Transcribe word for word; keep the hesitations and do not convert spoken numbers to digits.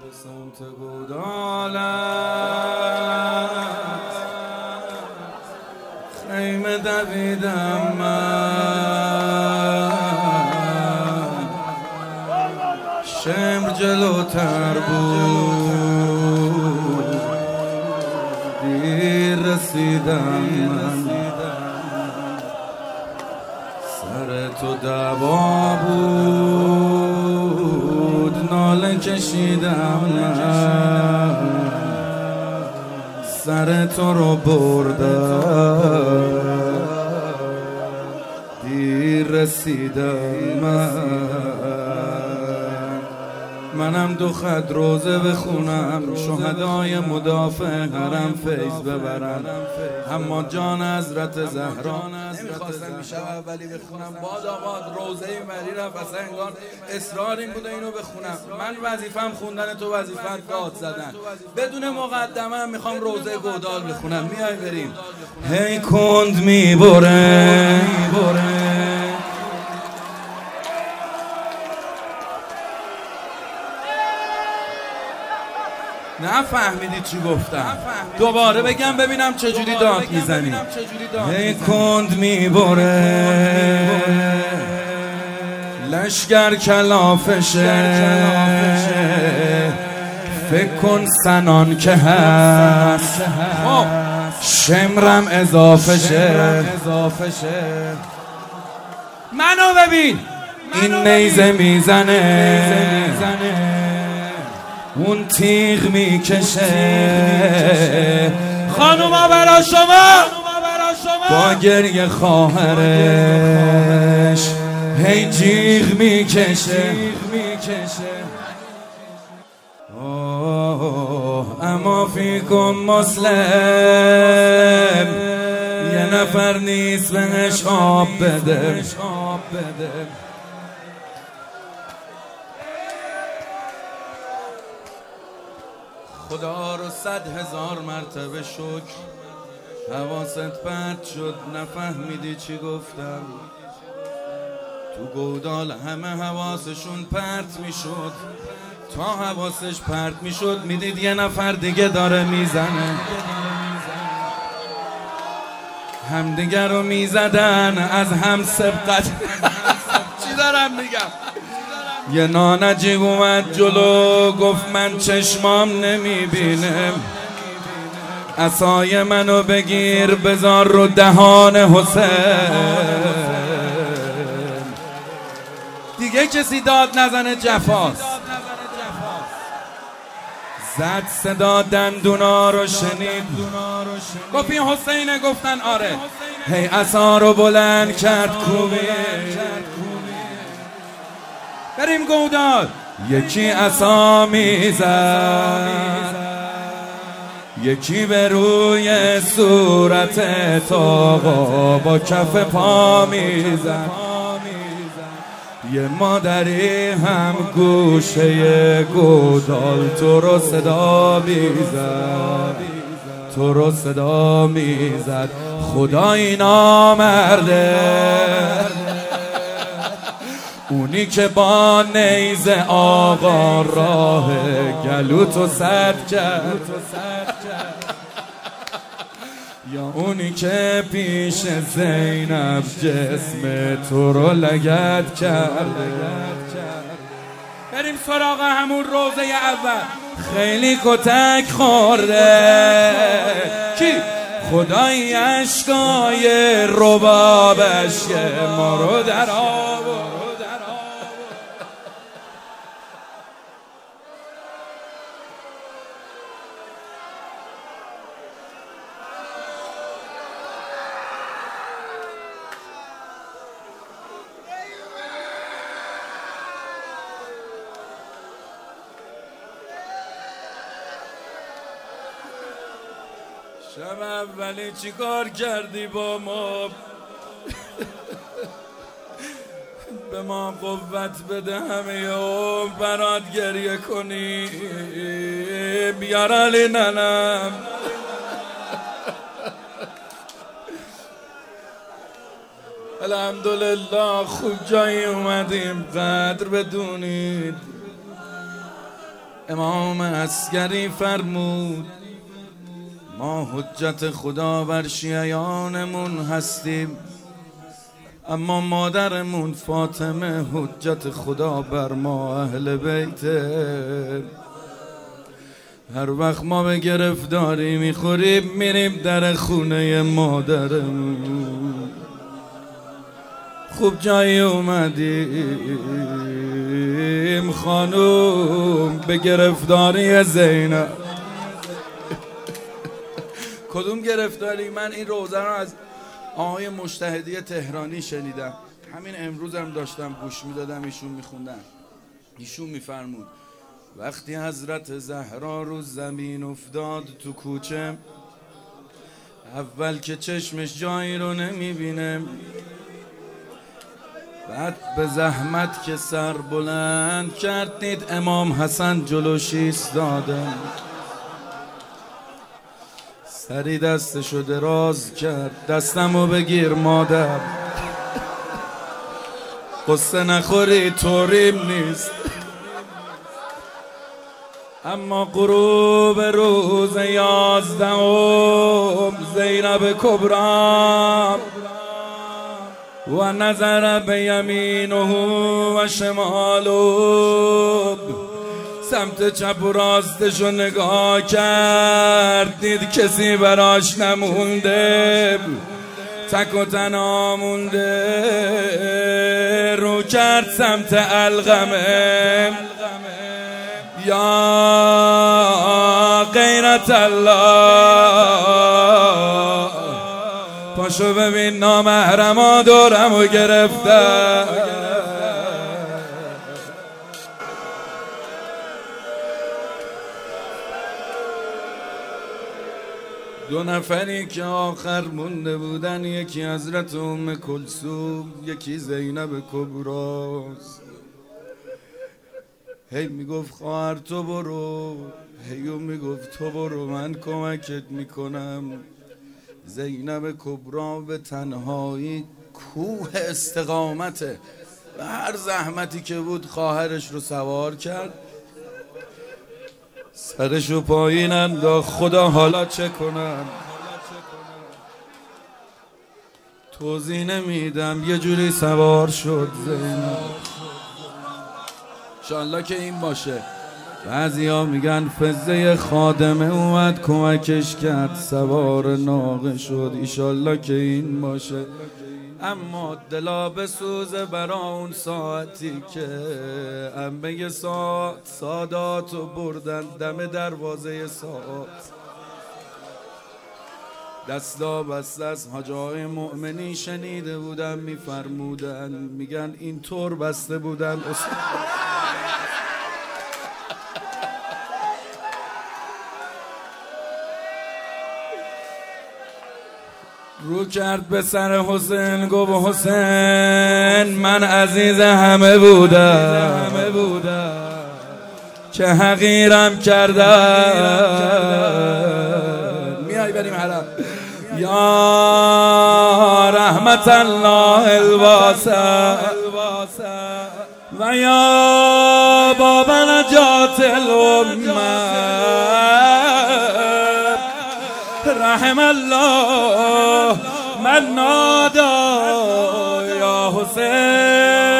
به سمت گودالت خیمه دویدم من، شمر جلوتر بود دیر رسیدم من، سر تو دعوا بود ناله کشیدم من، سر تو رو بردم دیر رسیدم من. منم دو خط روزه بخونم، شهدای مدافع حرم فیض ببرم، اما جان حضرت زهرا نمیخواستم میشب اولی بخونم. باد آباد روزه مری رفت، اصلا انگار اصرار این بوده اینو بخونم. من وظیفم خوندن، تو وظیفت داد زدن. بدون مقدمه میخوام روزه گودال بخونم. میای بریم. هی کند میبره نه فهمیدی چی گفتم؟ دوباره بگم ببینم چجوری داد میزنی. هی کند میبره لشگر کلافشه، فکر کن سنان که هست شمرم اضافه شه. منو ببین این نیزه میزنه، اون تیغ میکشه. خانوما برا شما با گریه خواهرش هی جیغ میکشه. اما فیکم مسلم یه نفر نیست بهش آب بده. خدا رو صد هزار مرتبه شکر حواست پرت شد، نفهمیدی چی گفتم. تو گودال همه حواسشون پرت میشد، تا حواسش پرت میشد میدید یه نفر دیگه داره میزنه. همدیگه رو میزدن از هم سبقت. چی دارم میگم؟ یه نانجیب اومد جلو گفت من چشمام نمیبینم، عصای منو بگیر بذار رو دهان حسین. دیگه کسی داد نزنه جفاست. زد صدا دندونا رو شنید، گفت این حسینه. گفتن آره. هی عصا رو بلند کرد کوبید. بریم گودال. یکی عصا میزد، یکی به روی صورت آقا با کف پا میزد. یه مادری هم گوشه گودال تو رو صدا میزد، تو رو صدا میزد. خدای نامرده اونی که با نیزه آقا راه گلو تو سد کرد، یا اونی که پیش زینب جسم تو رو لگد کرد. بریم سراغ همون روزه اول. خیلی کتک خورده کی؟ خدای اشکای ربابش که ما رو در آورد. شب اولی چی کار کردی با ما؟ به ما قوت بده همه عمر برات گریه کنی. بیار علی ننم. الحمدلله خوب جایی اومدیم، قدر بدونید. امام عسکری فرمود ما حجت خدا بر شیعیانمون هستیم، اما مادرمون فاطمه حجت خدا بر ما اهل بیته. هر وقت ما به گرفتاری میخوریم میریم در خونه مادرمون. خوب جایی اومدیم خانوم به گرفتاری زینب. کدوم گرفتاری؟ من این روزه رو از آقای مجتهدی تهرانی شنیدم، همین امروز هم داشتم گوش میدادم، ایشون میخوندن. ایشون میفرمود وقتی حضرت زهرا رو زمین افتاد تو کوچه، اول که چشمش جایی رو نمیبینه، بعد به زحمت که سر بلند کرد دید امام حسن جلوش ایستاده. سری دستشو دراز کرد دستمو بگیر مادر، قصه نخوری طوریم نیست. اما غروب روز یازدهم زینب کبری و نظر به یمینه و شماله، سمت چپ و راستشو نگاه کرد دید کسی براش نمونده، تک و تنها مونده. رو کرد سمت علقمه یا غیرت الله، پاشو ببین نامحرما دورمو گرفته. دو نفری که آخر مونده بودن، یکی حضرت ام کلثوم، یکی زینب کبراست. هی میگفت خواهر تو برو، هی میگفت تو برو من کمکت میکنم. زینب کبری به تنهایی کوه استقامته، و هر زحمتی که بود خواهرش رو سوار کرد، سرشو پایین انداخت. خدا حالا چه کنم توضیح نمیدم، یه جوری سوار شد زینب. انشالله که این باشه. بعضی ها میگن فزه خادمه اومد کمکش کرد سوار ناقه شد، ایشالله که این باشه. اما دلا بسوزه برا اون ساعتی که عمه ساعت ساداتو بردن دم دروازه ساعت. دستا بسته از حاج آقای مؤمنی شنیده بودن میفرمودن، میگن این طور بسته بودن رو کرد به سر حسین گفت حسین من عزیز همه بودم که حقیرم کردن. میای بریم حرم. یا رحمت الله الواسع و یا باب نجات الامه، رحم الله من نادا یا حسین.